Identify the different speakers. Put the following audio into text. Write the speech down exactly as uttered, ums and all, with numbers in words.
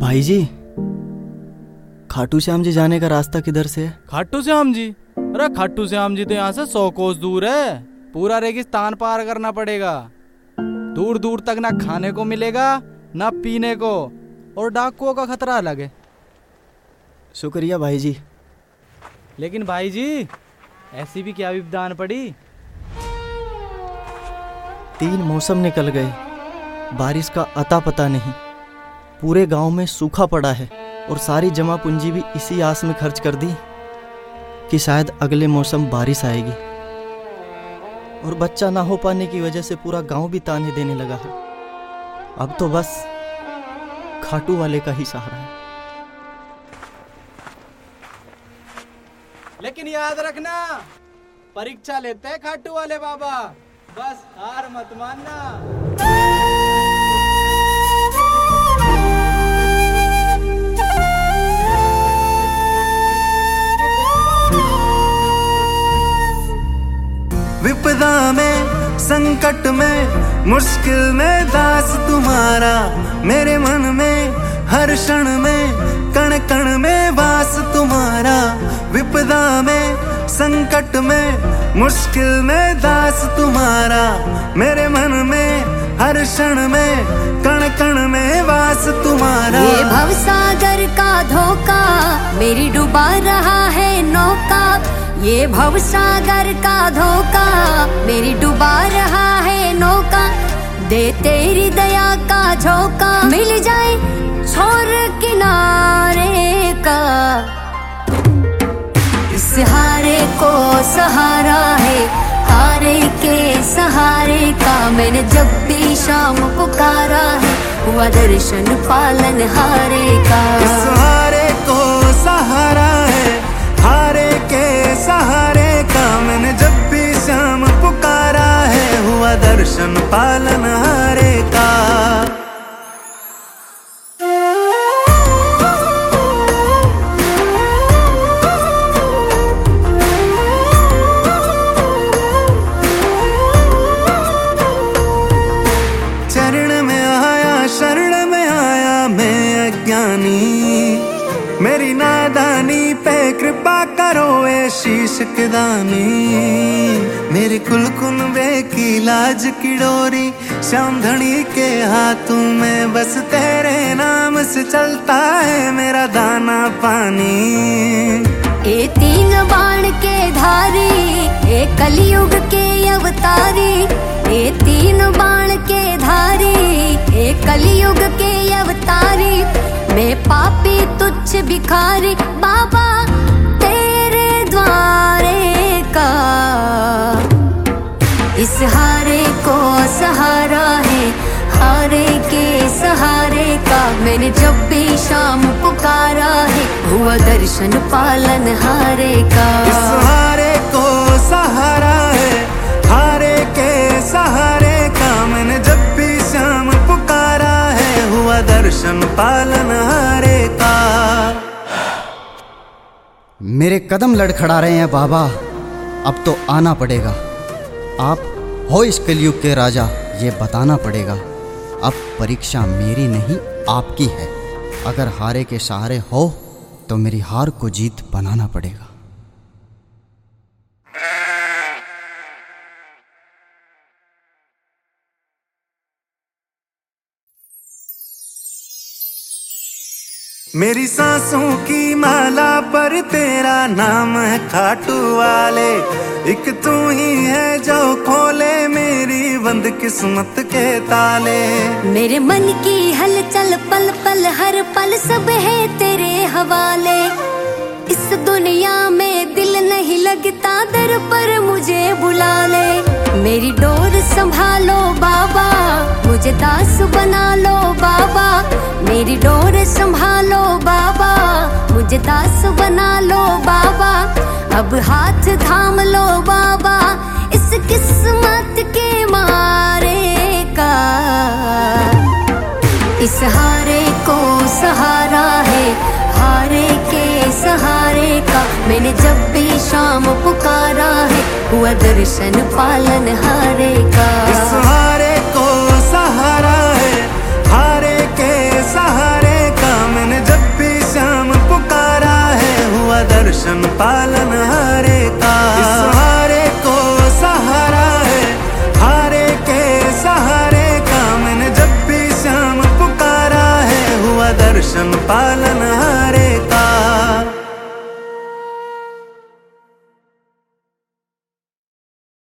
Speaker 1: भाई जी, खाटू श्याम जी जाने का रास्ता किधर से है?
Speaker 2: खाटू श्याम जी? अरे खाटू श्याम जी तो यहाँ से सौ कोस दूर है। पूरा रेगिस्तान पार करना पड़ेगा। दूर दूर तक ना खाने को मिलेगा ना पीने को, और डाकुओं का खतरा अलग है।
Speaker 1: शुक्रिया भाई जी।
Speaker 2: लेकिन भाई जी, ऐसी भी क्या विपदान पड़ी?
Speaker 1: तीन मौसम निकल गए, बारिश का अता पता नहीं। पूरे गांव में सूखा पड़ा है और सारी जमा पूंजी भी इसी आस में खर्च कर दी कि शायद अगले मौसम बारिश आएगी। और बच्चा ना हो पाने की वजह से पूरा गांव भी ताने देने लगा है। अब तो बस खाटू वाले का ही सहारा है।
Speaker 2: लेकिन याद रखना, परीक्षा लेते हैं खाटू वाले बाबा, बस हार मत मानना।
Speaker 3: विपदा में, संकट में, मुश्किल में दास तुम्हारा, मेरे मन में हर क्षण में, कण कण में वास तुम्हारा। विपदा में, संकट में, मुश्किल में दास तुम्हारा, मेरे मन में हर क्षण में, कण कण में वास तुम्हारा।
Speaker 4: ये भवसागर का धोखा मेरी डुबा रहा है नौका। ये भवसागर का धोखा मेरी डुबा रहा है नौका। दे तेरी दया का झोंका, मिल जाए छोर किनारे का। इस हारे को सहारा है, हारे के सहारे का। मैंने जब भी शाम पुकारा है, हुआ दर्शन पालन हारे का।
Speaker 3: इस हारे को सहारा है, हारे के सहारे का। मैंने जब भी शाम पुकारा है, हुआ दर्शन पालन हारे का। चरण में आया, शरण में आया मैं अज्ञानी। मेरी नादानी पे कृपा करो ए शीश के दानी। मेरे कुल कुनबे की लाज की डोरी, श्याम धनी के हाथों में, बस तेरे नाम से चलता है मेरा दाना पानी।
Speaker 4: ए तीन बाण के धारी, ए कलयुग के अवतारी। ए तीन बाण के धारी, ए कलयुग के अवतारी। मैं पापी तुच्छ भिखारी, बाबा तेरे द्वारे का। इस हारे को सहारा है, हारे के सहारे का। मैंने जब भी शाम पुकारा है, हुआ दर्शन पालन हारे का।
Speaker 3: इस हारे को सहारा है, हारे के सहारे का। मैंने जब भी शाम पुकारा है, हुआ दर्शन पालन हारे का।
Speaker 1: मेरे कदम लड़खड़ा रहे हैं बाबा, अब तो आना पड़ेगा। आप हो इस कलयुग के राजा, ये बताना पड़ेगा। अब परीक्षा मेरी नहीं आपकी है। अगर हारे के सहारे हो तो मेरी हार को जीत बनाना पड़ेगा।
Speaker 3: मेरी सांसों की माला पर तेरा नाम है खाटू वाले। एक तू ही है जो खोले मेरी बंद किस्मत के ताले।
Speaker 4: मेरे मन की हलचल पल पल हर पल सब है तेरे हवाले। इस दुनिया में दिल नहीं लगता, दर पर मुझे बुला ले। मेरी डोर संभालो बाबा, मुझे दास बना लो बाबा। मेरी डोर संभालो बाबा, मुझे दास बना लो बाबा। अब हाथ थाम लो बाबा, इस किस्मत के मारे का। इस हारे को सहारा है, हारे के सहारे का। मैंने जब भी शाम पुकारा है, हुआ दर्शन पालन हारे का।
Speaker 3: इस हारे को सहारा है, हारे के सहारे का। दर्शन पालन हारे का।